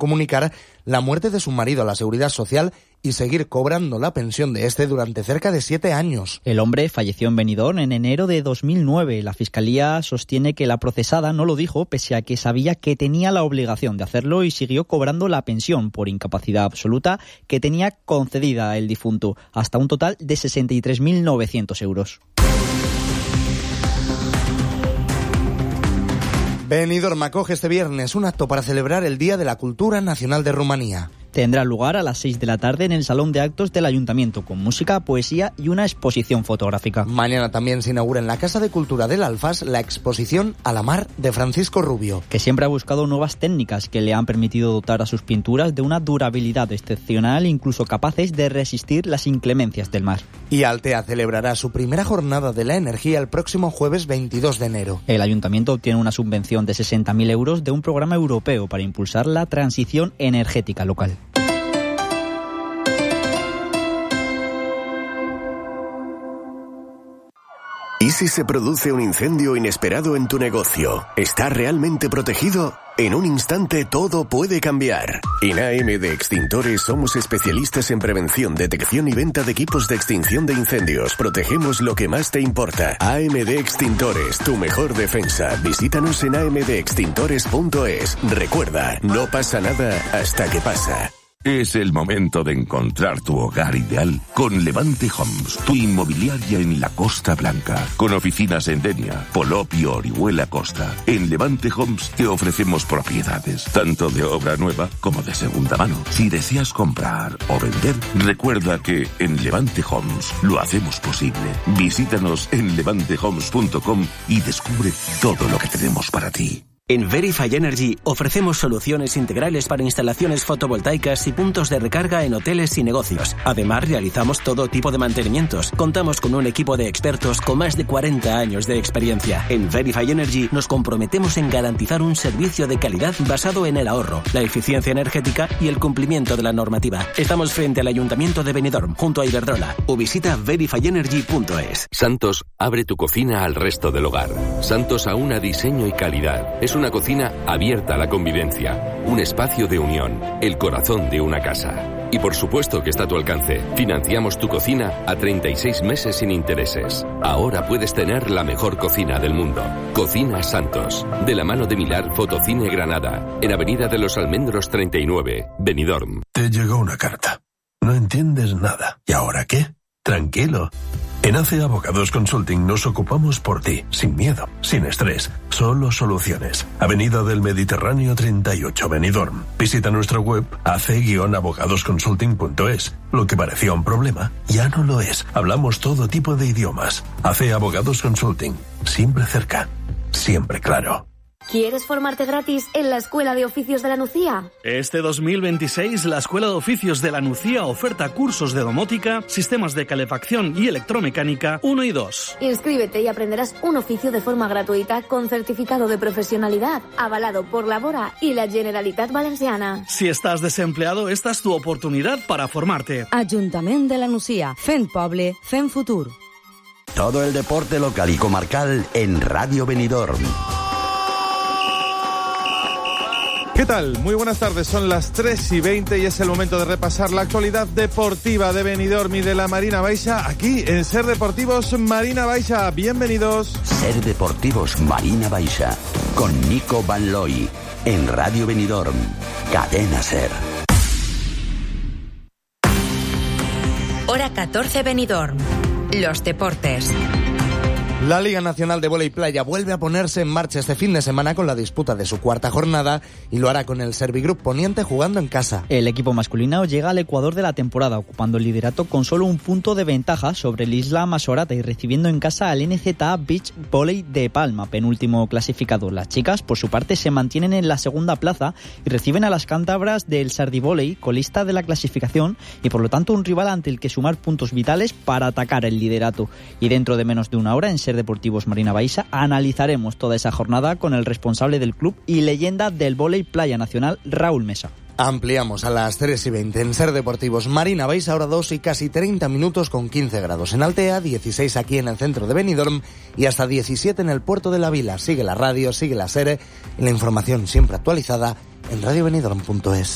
comunicar la muerte de su marido a la Seguridad Social y seguir cobrando la pensión de este durante cerca de 7 años. El hombre falleció en Benidorm en enero de 2009. La Fiscalía sostiene que la procesada no lo dijo, pese a que sabía que tenía la obligación de hacerlo, y siguió cobrando la pensión por incapacidad absoluta que tenía concedida el difunto, hasta un total de 63.900 euros. Benidorm acoge este viernes un acto para celebrar el Día de la Cultura Nacional de Rumanía. Tendrá lugar a las 6 de la tarde en el Salón de Actos del Ayuntamiento, con música, poesía y una exposición fotográfica. Mañana también se inaugura en la Casa de Cultura del Alfás la exposición A la Mar de Francisco Rubio, que siempre ha buscado nuevas técnicas que le han permitido dotar a sus pinturas de una durabilidad excepcional, incluso capaces de resistir las inclemencias del mar. Y Altea celebrará su primera jornada de la energía el próximo jueves 22 de enero. El Ayuntamiento obtiene una subvención de 60.000 euros de un programa europeo para impulsar la transición energética local. ¿Y si se produce un incendio inesperado en tu negocio? ¿Está realmente protegido? En un instante todo puede cambiar. En AMD Extintores somos especialistas en prevención, detección y venta de equipos de extinción de incendios. Protegemos lo que más te importa. AMD Extintores, tu mejor defensa. Visítanos en amdextintores.es. Recuerda, no pasa nada hasta que pasa. Es el momento de encontrar tu hogar ideal con Levante Homes, tu inmobiliaria en la Costa Blanca, con oficinas en Denia, Polop y Orihuela Costa. En Levante Homes te ofrecemos propiedades, tanto de obra nueva como de segunda mano. Si deseas comprar o vender, recuerda que en Levante Homes lo hacemos posible. Visítanos en levantehomes.com y descubre todo lo que tenemos para ti. En Verify Energy ofrecemos soluciones integrales para instalaciones fotovoltaicas y puntos de recarga en hoteles y negocios. Además, realizamos todo tipo de mantenimientos. Contamos con un equipo de expertos con más de 40 años de experiencia. En Verify Energy nos comprometemos en garantizar un servicio de calidad basado en el ahorro, la eficiencia energética y el cumplimiento de la normativa. Estamos frente al Ayuntamiento de Benidorm, junto a Iberdrola, o visita verifyenergy.es. Santos abre tu cocina al resto del hogar. Santos aúna diseño y calidad. Es una cocina abierta a la convivencia, un espacio de unión, el corazón de una casa. Y por supuesto que está a tu alcance. Financiamos tu cocina a 36 meses sin intereses. Ahora puedes tener la mejor cocina del mundo. Cocina Santos, de la mano de Milar Fotocine Granada, en Avenida de los Almendros 39, Benidorm. Te llegó una carta. No entiendes nada. ¿Y ahora qué? Tranquilo. En AC Abogados Consulting nos ocupamos por ti, sin miedo, sin estrés, solo soluciones. Avenida del Mediterráneo 38, Benidorm. Visita nuestra web ac-abogadosconsulting.es. Lo que parecía un problema, ya no lo es. Hablamos todo tipo de idiomas. AC Abogados Consulting. Siempre cerca, siempre claro. ¿Quieres formarte gratis en la Escuela de Oficios de la Nucía? Este 2026, la Escuela de Oficios de la Nucía oferta cursos de domótica, sistemas de calefacción y electromecánica 1 y 2. Inscríbete y aprenderás un oficio de forma gratuita con certificado de profesionalidad, avalado por la Bora y la Generalitat Valenciana. Si estás desempleado, esta es tu oportunidad para formarte. Ayuntamiento de la Nucía, fent poble, fent futur. Todo el deporte local y comarcal en Radio Benidorm. ¿Qué tal? Muy buenas tardes, son las 3:20 y es el momento de repasar la actualidad deportiva de Benidorm y de la Marina Baixa aquí en Ser Deportivos Marina Baixa. Bienvenidos. Ser Deportivos Marina Baixa con Nico Van Looy en Radio Benidorm, Cadena Ser. Hora 14 Benidorm. Los deportes. La Liga Nacional de Vóley Playa vuelve a ponerse en marcha este fin de semana con la disputa de su cuarta jornada y lo hará con el Servigroup Poniente jugando en casa. El equipo masculino llega al Ecuador de la temporada, ocupando el liderato con solo un punto de ventaja sobre el Isla Masorata y recibiendo en casa al NZA Beach Volley de Palma, penúltimo clasificado. Las chicas, por su parte, se mantienen en la segunda plaza y reciben a las cántabras del Sardi Volley, colista de la clasificación, y por lo tanto un rival ante el que sumar puntos vitales para atacar el liderato. Y dentro de menos de una hora, en Ser Deportivos Marina Baixa, analizaremos toda esa jornada con el responsable del club y leyenda del vóley playa nacional, Raúl Mesa. Ampliamos a las 3:20 en Ser Deportivos Marina Baixa, ahora 2 y casi 30 minutos con 15 grados en Altea, 16 aquí en el centro de Benidorm y hasta 17 en el puerto de la Vila. Sigue la radio, sigue la SER y la información siempre actualizada en radiobenidorm.es.